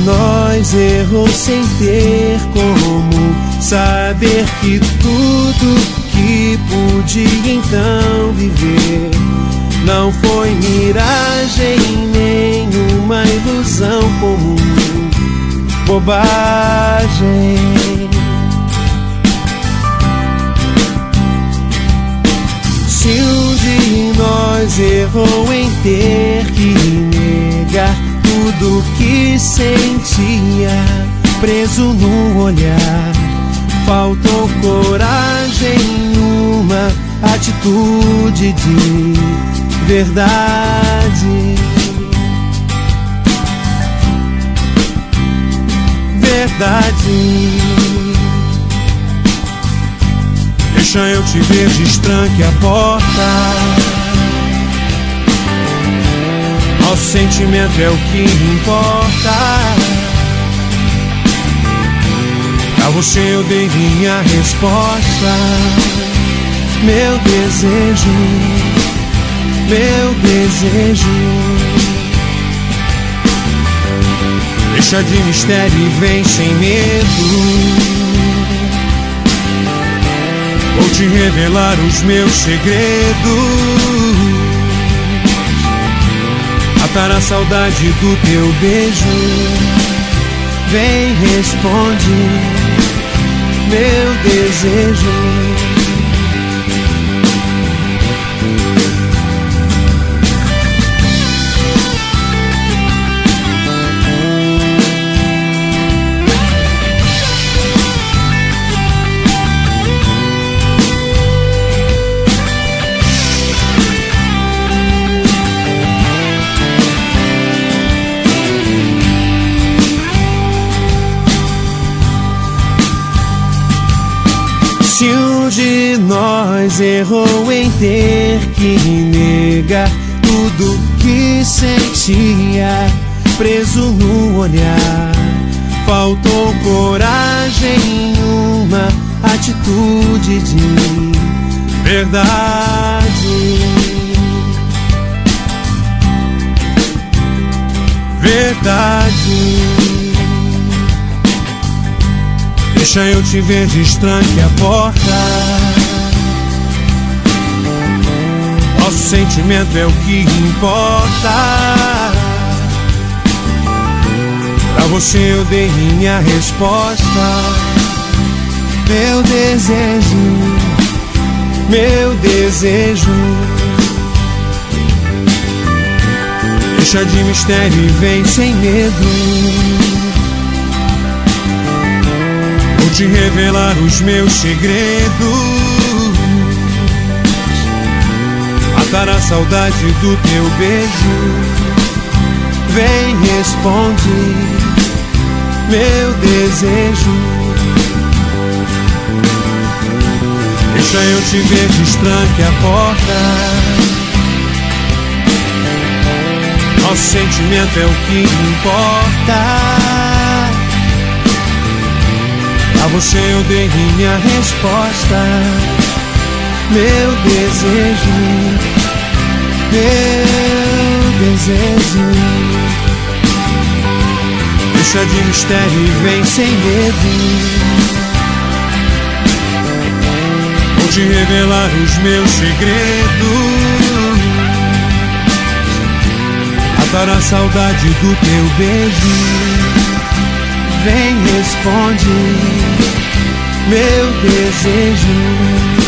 nós errou sem ter como saber que tudo que podia então viver não foi miragem, nenhuma ilusão comum, bobagem. Se um de nós errou em ter que negar tudo que sentia, preso no olhar, faltou coragem, uma atitude de verdade. Verdade. Deixa eu te ver, destranque a porta. Nosso sentimento é o que importa. Pra você eu dei minha resposta. Meu desejo, meu desejo. Deixa de mistério e vem sem medo. Vou te revelar os meus segredos. Matar a saudade do teu beijo. Vem, responde meu desejo. Se um de nós errou em ter que negar tudo que sentia, preso no olhar, faltou coragem, uma atitude de verdade. Verdade. Deixa eu te ver, destranque a porta. Nosso sentimento é o que importa. Pra você eu dei minha resposta. Meu desejo, meu desejo. Deixa de mistério e vem sem medo. Vou te revelar os meus segredos. Matar a saudade do teu beijo. Vem, responde meu desejo. Deixa eu te ver, destranque a porta. Nosso sentimento é o que importa. A você eu dei minha resposta. Meu desejo, meu desejo. Deixa de mistério e vem sem medo. Vou te revelar os meus segredos. Matar a saudade do teu beijo. Vem, responde meu desejo.